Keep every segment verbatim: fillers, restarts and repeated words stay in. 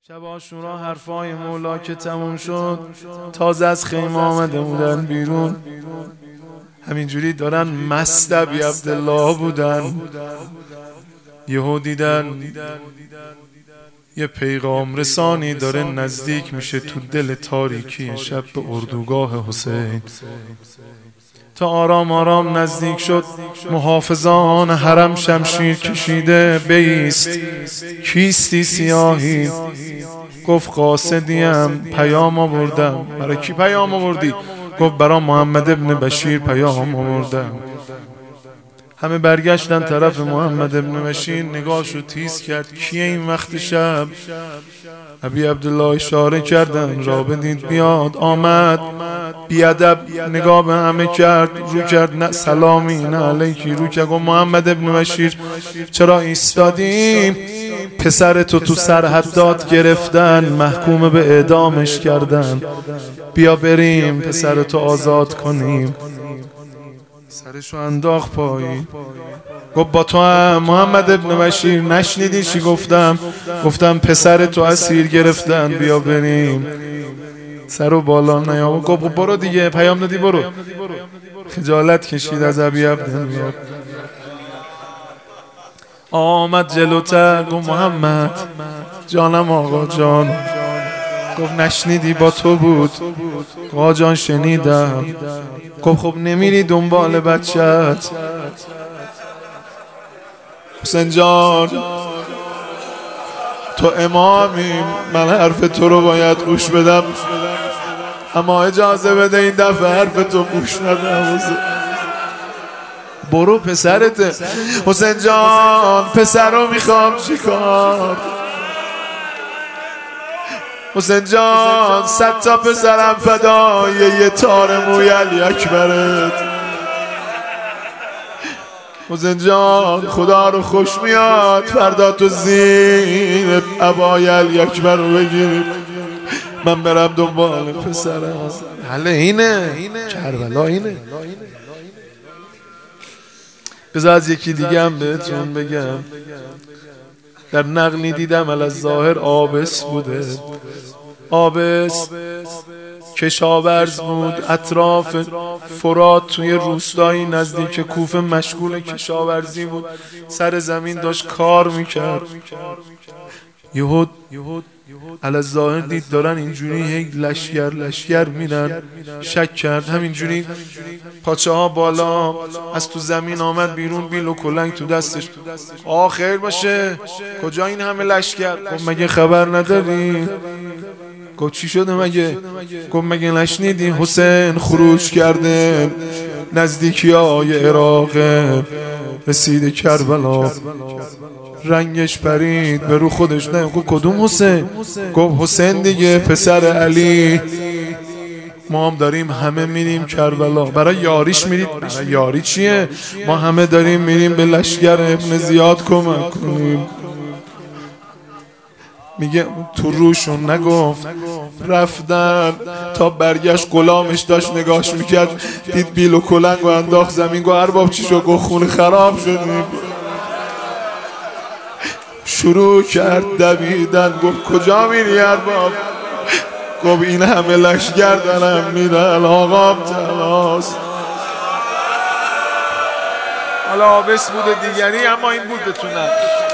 شب عاشورا حرفای مولا که تموم شد، تازه از خیمه آمده بودن بیرون، همینجوری دارن مست ابی عبدالله بودن. یهو دیدن یه پیغام رسانی داره نزدیک میشه تو دل تاریکی شب به اردوگاه حسین. تا آرام آرام نزدیک شد، محافظان حرم شمشیر کشیده. بیست کیستی سیاهی؟ گفت قاصدیم، پیام آوردم. برای کی پیام آوردی؟ گفت برای محمد ابن بشیر پیام آوردم. همه برگشتن طرف محمد ابن بشیر، نگاهشو تیز کرد. کیه این وقت شب؟ ابی عبدالله اشاره کردن، را بدید بیاد. آمد، بیادب نگاه به همه کرد، رو کرد نه سلامی نه علیکی، رو کرد گفت محمد ابن بشیر چرا ایستادیم؟ پسرتو تو سرحدات گرفتن، محکوم به اعدامش کردن، بیا بریم پسرتو آزاد کنیم. سرشو انداخت پایین، گفت با تو هم محمد ابن بشیر نشنیدی چی گفتم؟ گفتم پسرتو اسیر گرفتن، بیا بریم. سرو بالا نیام. گفت برو دیگه، پیام دادی برو. خجالت کشید از ابی عبدالله. آمد جلوتر، گفت محمد جانم آقا جان. گفت نشنیدی با تو بود؟ آقا جان شنیدم. گفت خب نمیری دنبال بچت؟ حسین جان تو امامی، من حرف تو رو باید گوش بدم، اما اجازه بده این دفعه حرف تو گوش ندم. برو پسرته. حسین جان پسر رو میخوام چیکار؟ حسین جان صد تا پسرم فدای یه تار موی علی اکبرت. حسین جان خدا رو خوش میاد فردا تو زیر عبای علی اکبر رو بگیریم، من برم دنبال پسرم. حالا اینه کربلا، اینه. بذار از یکی دیگه هم بهتون بگم. در نقلی دیدم الظاهر آبس بوده. آبس کشاورز بود، اطراف فرات توی روستایی نزدیک کوفه مشغول کشاورزی بود. سر زمین داشت کار میکرد. یهو الظاهر دید دارن اینجوری هی لشگر لشگر میرن. شک کرد، همینجوری پاچه ها بالا، از تو زمین آمد بیرون، بیل و کلنگ تو دستش. آه خیر باشه، کجا این همه لشگر؟ گفت مگه خبر نداری؟ گفت چی شده مگه؟ گفت مگه نشنیدی حسین خروج کرده، نزدیکی های عراق، رسید کربلا، رنگش پرید به رو خودش. نه گفت کدوم حسین؟ گفت حسین دیگه، پسر علی. ما هم داریم همه میریم کربلا. برای یاریش میرید؟ برای یاری چیه؟ ما همه داریم میریم به لشگر ابن زیاد کمک کنیم. میگه تو روشون نگفت، رفتن تا برگشت غلامش داشت نگاش میکرد، دید بیل و کلنگ و انداخت زمین. گفت ارباب چی شد؟ گفت خون خراب شدیم. شروع کرد دویدن. گفت کجا میری ارباب؟ گفت این همه لشگر دارم میرن، آقام تلاست. حالا آبس بوده دیگری، اما این بود بتونم.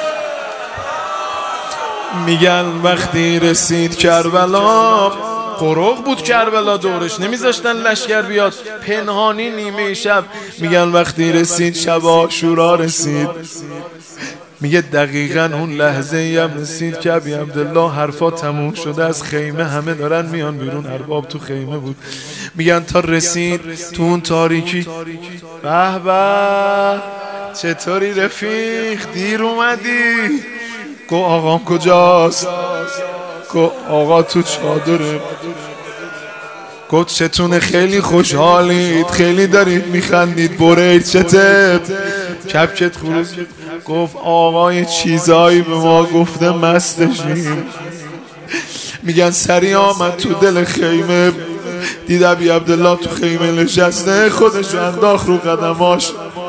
میگن وقتی رسید کربلا، قروق بود کربلا دورش، نمیذاشتن لشگر بیاد، پنهانی نیمه شب. میگن وقتی رسید شب عاشورا رسید. میگه دقیقاً اون لحظه ای هم رسید که ابی عبدالله حرفا تموم شده، از خیمه همه دارن میان بیرون. ارباب تو خیمه بود. میگن تا رسید تو اون تاریکی، به به چطوری رفیق، دیر اومدی؟ گفت آقام کجاست؟ گفت آقا تو چادره. گفت چتونه خیلی خوشحالید، خیلی دارید میخندید، برید چته؟ کپکت خروج. گفت آقا یه چیزایی به ما گفته مستشیم. میگن سری آمد تو دل خیمه، دید ابی عبدالله تو خیمه نشسته، خودش انداخت رو قدماش.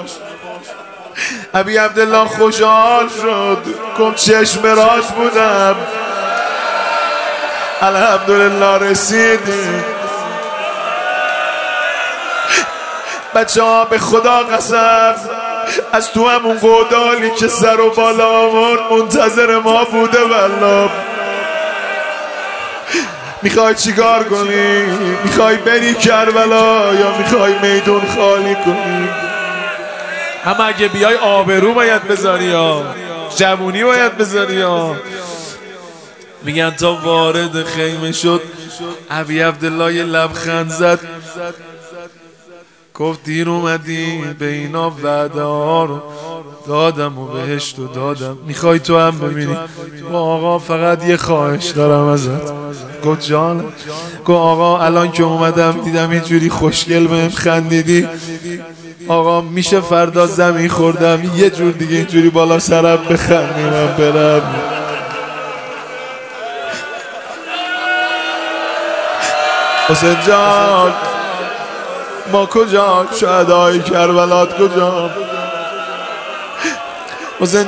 ابی عبدالله خوشحال شد، گفت چشم راست بودم، الحمدلله رسیدیم. بچه ها به خدا قسم از تو همون گودالی که سر و بالا آمون منتظر ما بوده والله. میخوای چیکار کنی؟ میخوای بری کربلا یا میخوای میدون خالی کنی؟ هم اگه بیای آبرو باید بذاری یا جوونی باید بذاری یا. میگن تا وارد خیمه شد ابی عبدالله یه لبخند زد گفت دیر اومدی به اینا وعده ها رو دادم و بهشت و دادم، میخوای تو هم ببینی؟ گفت آقا فقط یه خواهش دارم ازت. گفت جان؟ گفت آقا الان که اومدم دیدم اینجوری خوشگل بهم خندیدی، آقا میشه فردا زمین خوردم یه جور دیگه اینجوری بالا سرم بخندی من برم؟ حسین جان ما کجا؟ شهدای کربلات کجا؟ حسین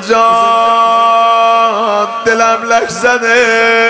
جان دلم لک زده.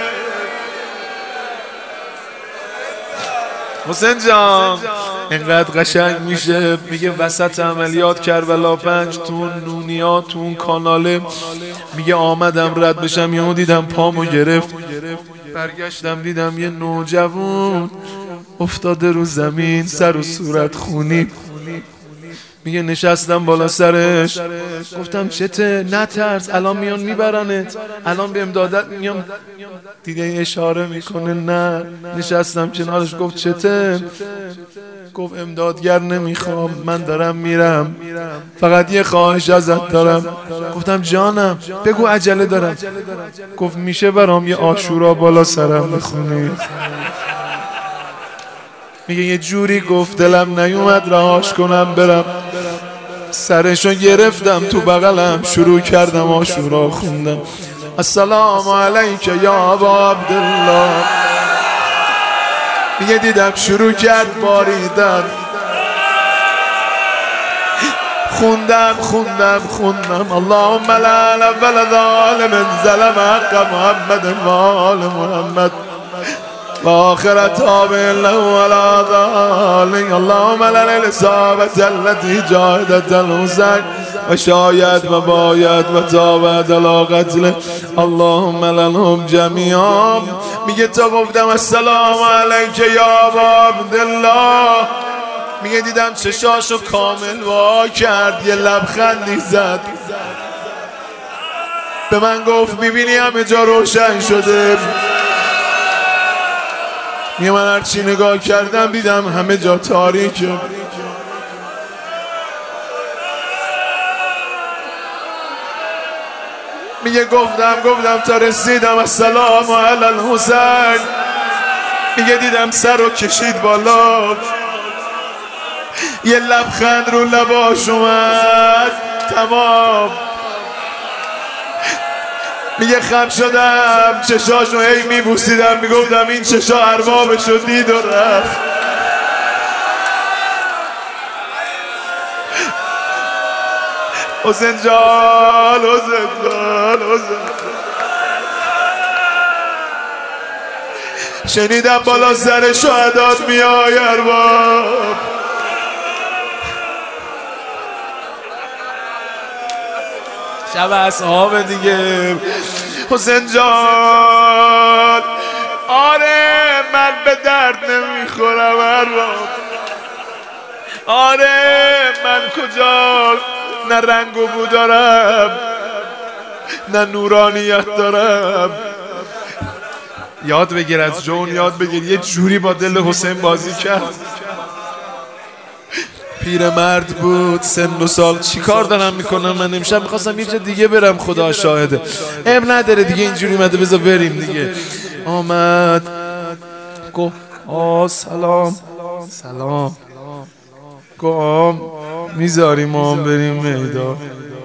حسین جان اینقدر قشنگ میشه میگه وسط عملیات کربلا پنج تو نونیا تو اون کاناله، میگه آمدم رد بشم یهو دیدم پامو گرفت، برگشتم دیدم یه نوجوان افتاده رو زمین سر و صورت خونی. میگه نشستم بالا سرش گفتم چته؟ نترس الان میان میبرنت، الان به امدادت میام. دیگه اشاره میکنه نه. نشستم کنارش گفت چته؟ گفت امدادگر نمیخوام من دارم میرم، فقط یه خواهش ازت دارم. گفتم جانم بگو عجله دارم. گفت میشه برام یه عاشورا بالا سرم بخونی؟ میگه یه جوری گفت دلم نیومد رهاش کنم برم، سرشو گرفتم تو بغلم شروع کردم عاشورا خوندم. السلام علیک یا ابا عبدالله. میگه دیدم شروع کرد باریدن، خوندم خوندم خوندم اللهم لا الاول ظالم ظلم حق محمد و آل محمد و آخر تابع له ولا ضالین اللهم لنا الاصابة التي جاهدت الحسین و شاید و باید و تابت علی قتله اللهم لنهم جمیعا. میگه تا گفتم السلام علیک یا ابا عبدالله، میگه دیدم چشاشو کامل وا کرد یه لبخندی زد به من گفت میبینی همه جا روشن شده. میگه من هرچی نگاه کردم دیدم همه جا تاریکه. میگه گفتم گفتم تا رسیدم السلام علی الحسین، میگه دیدم سر رو کشید بالا یه لبخند رو لباش اومد تمام. میگه خم شدم چشاشو هی میبوسیدم میگفتم این چشا اربابشو دید و رفت. حسین جان حسین جان حسین شنیدم بالا سر شهدات میای ارباب. شب اصحاب دیگه. حسین جان آره من به درد نمیخورم ارباب، آره من کجا نه رنگ و بو دارم نه نورانیت دارم. یاد بگیر از جون یاد بگیر یه جوری با دل حسین بازی کرد. پیرمرد بود سن و سال. چی کار دارم میکنم من؟ امشب میخواستم یه جا دیگه برم خدا شاهده. اب نداره دیگه اینجوری اومده بذار بریم دیگه. آمد گفت آه سلام سلام. گفت میذاری ما هم بریم میدان؟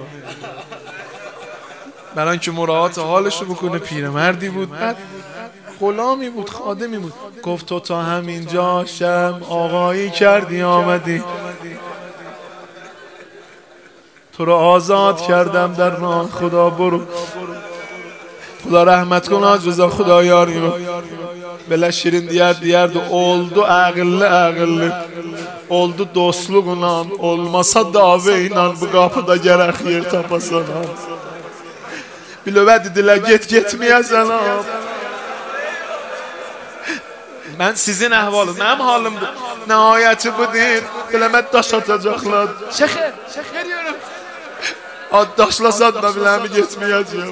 برای که مراعات حالشو بکنه. پیرمردی بود بعد غلامی بود خادمی بود. گفت تو تا همینجا شم آقایی کردی آمدی، تو رو آزاد کردم در راه خدا برو. Xudo rahmat qilsin Hacı Rıza Xudoyoriyni. Belə şirin diyar diyardı, oldu ağıllı ağıllı, oldu dostluğla, olmasa davayla bu qapıda gərək yer tapasan. Bilöv dedilər, get getməyəsən. Mən sizin əhvalım, mənim halımdır. Nəhayəti budur, biləmət daş atacaqlar. Şəkər, şəkər yiyorum. Daşlasan da biləmi getməyəcəyəm.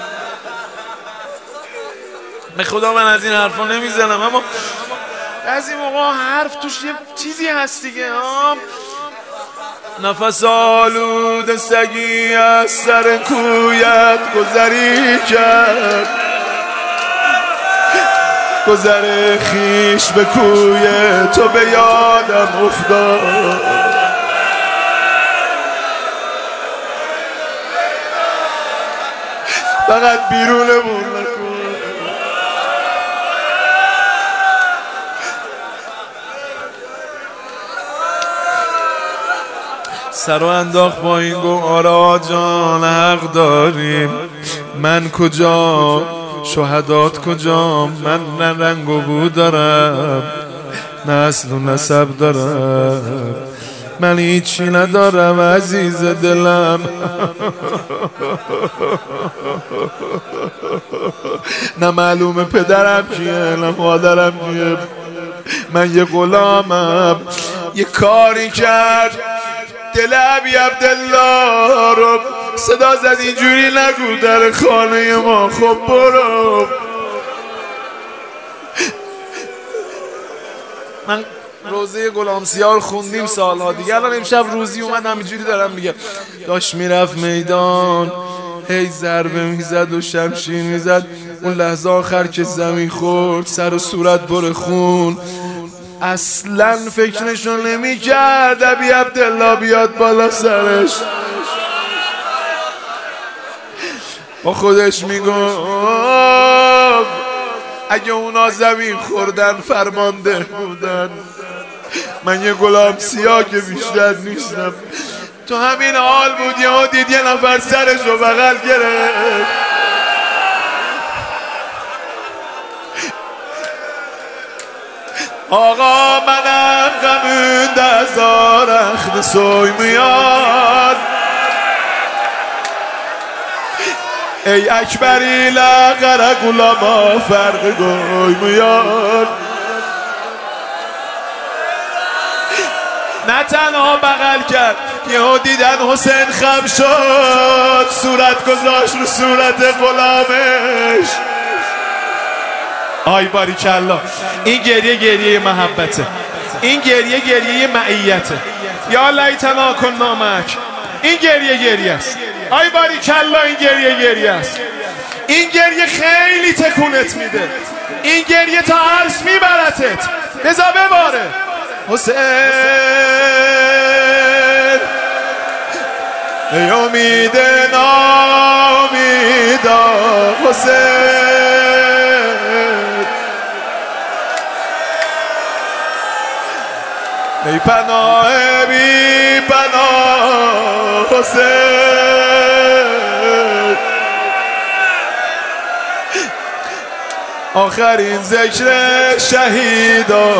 به خدا من از این حرفا نمیزنم، اما از این موقع حرف توش یه چیزی هست دیگه. نفس آلود سگی از سر کویت گذری کرد، گذر خیش به کوی تو به یادم افتاد. فقط بیرونمون نکن. سر و انداخت با این گو آرا جان حق داریم، من کجا شهدات کجا، من نه رنگ و بو دارم نه اصل و نسب دارم، من هیچی ندارم عزیز دلم. نه معلومه پدرم کیه نه مادرم کیه، من یه غلامم. یه کاری کرد دل ابی عبدالله رو صدا زد اینجوری نگو در خانه ما. خب برو. من روزه غلامسیار خوندیم سالها دیگه، الان امشب روزی اومدم اینجوری دارم میگم. داشت میرفت میدان، هی ضربه میزد و شمشیر میزد. اون لحظه آخر که زمین خورد سر و صورت بر خون، اصلا فکرشو نمی کرد ابی عبدالله بیاد بالا سرش. با خودش میگفت اگه اونا زمین خوردن فرمانده بودن، من یه غلام سیاه که بیشتر نیستم. تو همین حال بود یهو دید یه نفر سرش رو بغل گرفت. آقا منم غمون دزار اخد soymuyor. ey اکبر ile qara qulama farqı qoymuyor. نه تنها بغل کرد، یهو دیدن حسین خم شد، صورت گذاشت رو صورت غلامش. آی باریکالله، این گریه گریه محبته، این گریه گریه معیته. یا لیتنا کنا معک، این گریه گریه است. آی باریکالله، این گریه گریه است. این گریه خیلی تکونت میده، این گریه تا عرش میبرتت. بذار بباره. حسین ای امید نامیدا، حسین ای پناه بی پناه، حسین آخرین ذکر شهیدا،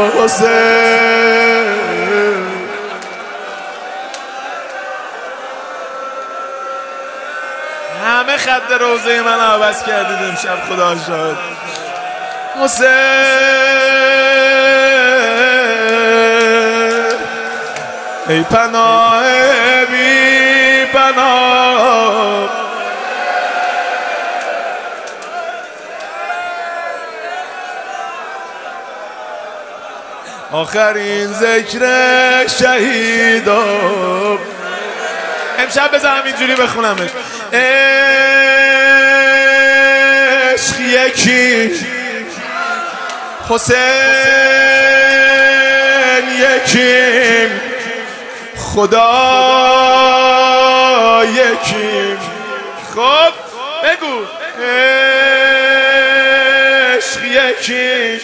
حسین همه خط روزه من عوض کردید امشب، خدا شاهد. حسین ای پناه بی پناه، آخرین ذکر شهیدا. امشب بذارم اینجوری بخونمش. عشق یکی، حسین یکیم، خدا یکیم. خب بگو. عشق یکیم،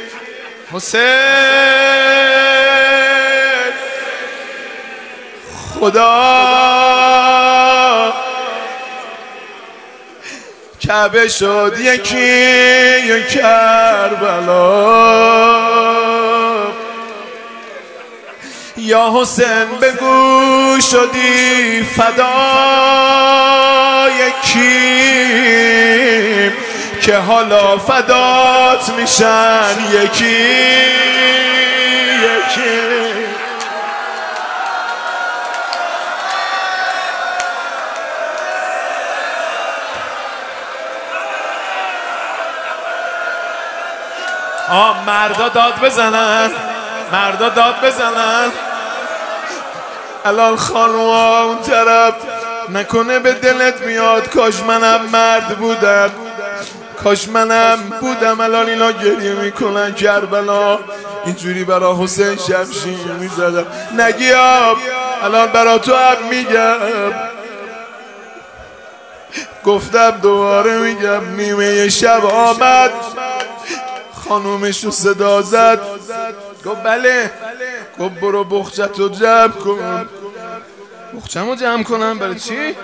حسین خدا کعبه شد یکی یک کربلا. یا حسین بگو شدی فدای کی که حالا فدات میشن یکی یکی. آه مردا داد بزنن، مردا داد بزنن. الان خانوها اون طرف، نکنه به دلت میاد کاش منم مرد بودم، کاش منم بودم. الان اینا گریه میکنن کربلا، اینجوری برا حسین شمشیر میزدم. نگیاب الان برا تو هم میگم، گفتم دوباره میگم. نیمه شب آمد، خانومش رو صدا زد، گفت بله. گفت برو بخچت رو جمع کن. بخچم رو جمع کنم برای چی؟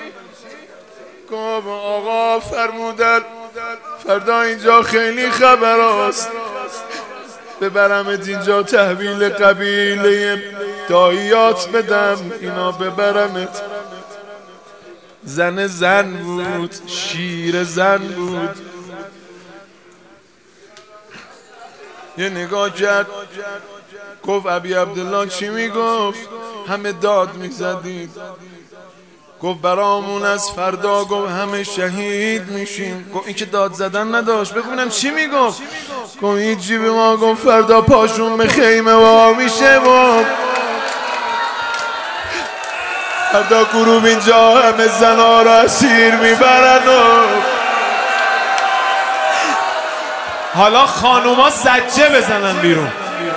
گفت آقا فرمودن فردا اینجا خیلی خبر است، ببرمت اینجا تحویل قبیله داییات بدم، اینا ببرمت. زن زن بود، شیر زن بود. یه نگاه کرد، گفت ابی عبدالله چی میگفت؟ همه داد میزدید. گفت برامون از فردا گفت همه شهید میشیم. گفت این که داد زدن نداشت، بگونم چی میگفت؟ گفت هیچی به ما گفت فردا پاشون به خیمه وا میشه و فردا گروب اینجا همه زنا را اسیر میبرن. و حالا خانوما سجه بزنن بیرون.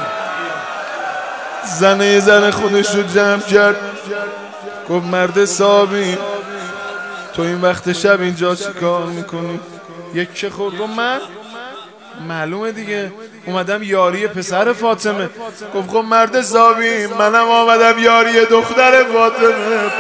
زنه یه زن خودش رو جمع کرد، گفت مرد صابی تو این وقت شب اینجا چی کار میکنی؟ یک که خود. گفت من معلومه دیگه اومدم یاری پسر فاطمه. گفت خب مرد صابی منم آمدم یاری دختر فاطمه.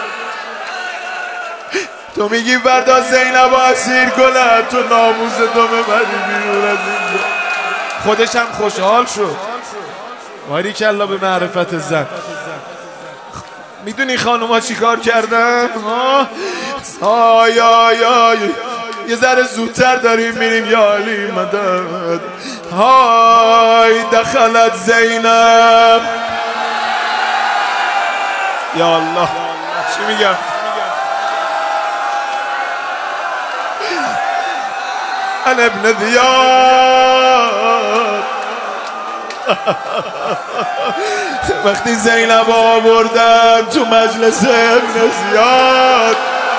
تو میگی فردا زینب اسیر کنن، تو ناموس تو ببری بیرون از اینجا. خودش هم خوشحال شد. باری کلا به معرفت زن. میدونی خانوما چی کار کردن؟ آی آی آی یه ذره زودتر داریم میریم یا علی مدد. های دخلت زینب. یا الله چی میگم؟ انا ابن زیاد. وقتی زینب آوردن تو مجلس ابن زیاد،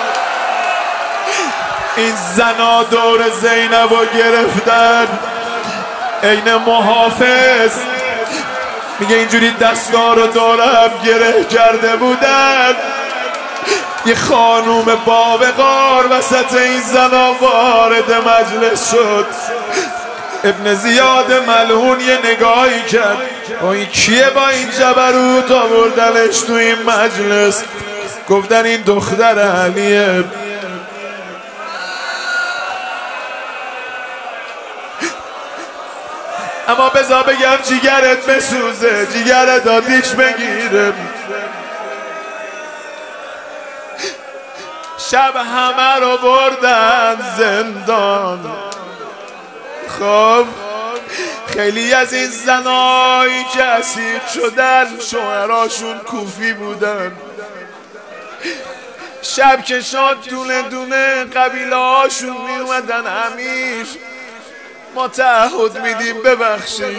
این زنا دور زینب رو گرفتن عین محافظ. میگه اینجوری دستا رو دورم گره کرده بودن. یه خانوم باوقار وسط این زنا وارد مجلس شد. ابن زیاد ملعون یه نگاهی کرد، با این کیه با این جبروت آوردنش تو این مجلس؟ گفتن این دختر علیه. اما بذار بگم جیگرت بسوزه، جیگرت آتیش بگیره. شب همه رو بردن زندان. خب خیلی از این زنایی که اسیر شدن شوهراشون کوفی بودن. شب که شد دونه دونه قبیله هاشون می اومدن. امیر ما تعهد میدیم ببخشید.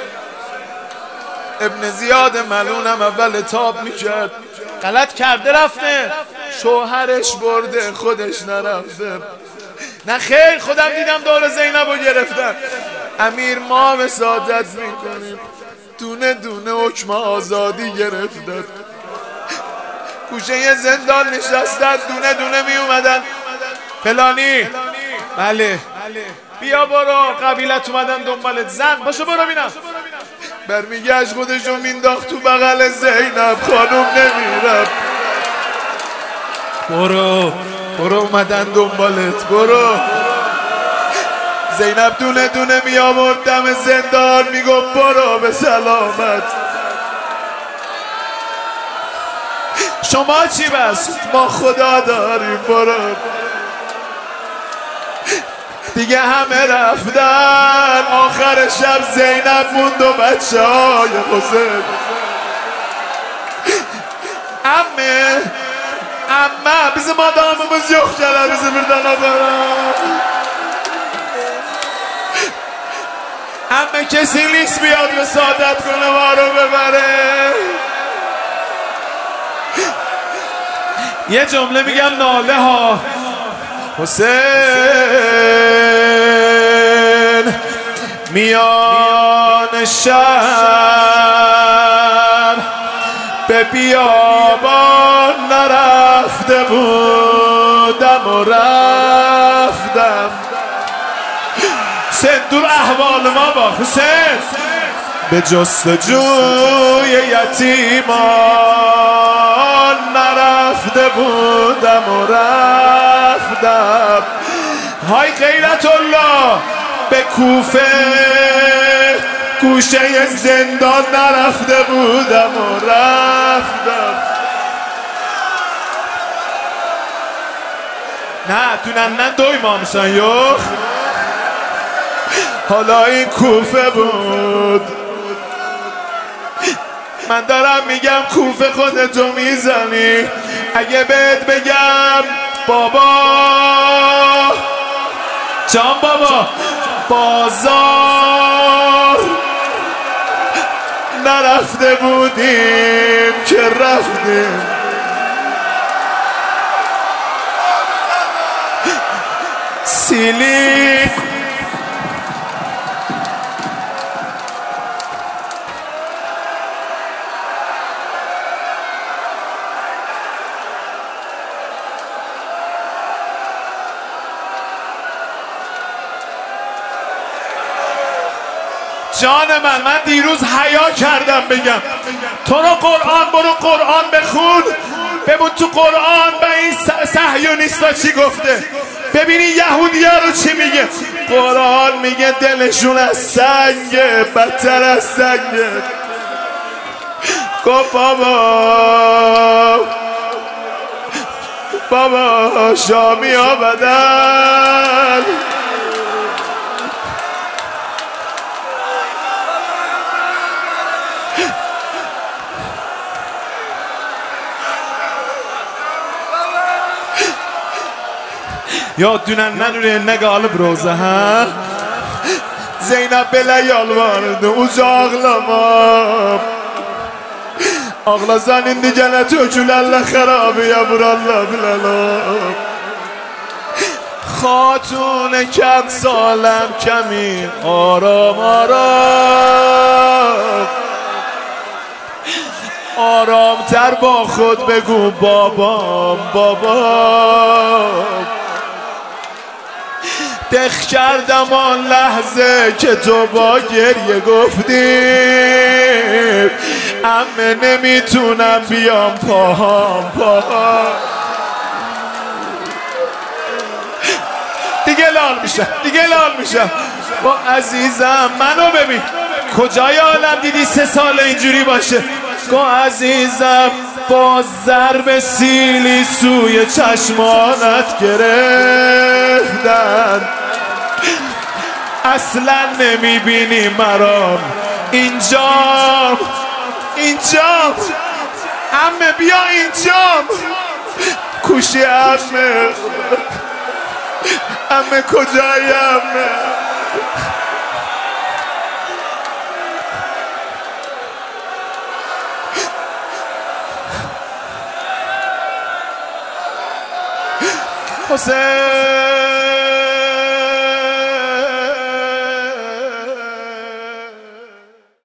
ابن زیاد ملعونم اول تاب میکرد، غلط کرده رفته، شوهرش برده خودش نرفته. نه خیر خودم دیدم دور زینب رو گرفتن. امیر ما وسادت میکنیم، دونه دونه حکم آزادی گرفتن. گوشه زندان نشستن، دونه دونه می اومدن. فلانی بله بیا برو، قبیلت اومدن دنبالت. زن باشو برو بینم. برمیگشت خودشو مینداخت تو بغل زینب. خانوم نمیرم. برو برو اومدن دنبالت، برو. زینب دونه دونه می آورد دم زندان، میگفت برو به سلامت. شما چی بس؟ ما خدا داریم، برو. دیگه همه رفتن، آخر شب زینب موند و بچه های حسین. امه امه bizi adamımız yok gələr bizi birdən apara. امه کسی نیست بیاد و سعادت کنه ما رو ببره. یه جمله میگم ناله ها. حسین میان شهر به بیابان نرفته بودم و رفتم. سندور احوال ما با حسین به جستجوی یتیمان نرفته بودم و رفتم. های غیرت الله به کوفه گوشه زندان نرفته بودم و رفتم. نه دونن دوی ما میشن یخ. حالا این کوفه بود. من دارم میگم کوفه خودتو میزنی. اگه بهت بگم بابا جان بابا بازار نرفته بودیم که رفتیم. سیلی جان من من دیروز حیا کردم بگم تو رو قرآن برو قرآن بخون ببین تو قرآن به این صهیونیستا چی گفته. ببینی یهودی ها رو چی میگه. قرآن میگه دلشون از سنگه، بدتر از سنگه. گفت بابا بابا شامی ها بدن Yaddunan mən ürəyinə qalıb roza, hə? Zeynəb belə yalvardı, uca ağlamam. Ağlasan indi gənə tökülərlə xərabiyə vurarlar biləlam. خاتون کم سالم کمی آرام آرام آرام تر با خود بگو بابام بابام. دخ کردم آن لحظه که تو با گریه گفتیم امه نمیتونم بیام پاهام پاهام. دیگه لال میشم دیگه لال میشم. با عزیزم منو ببین کجای عالم دیدی سه سال اینجوری باشه. گو عزیزم با ضرب سیلی سوی چشمانت گرفتن. اصلا نمیبینی مرام اینجام اینجام. عمه بیا اینجام. کوشی عمه عمه کجایی عمه. حسین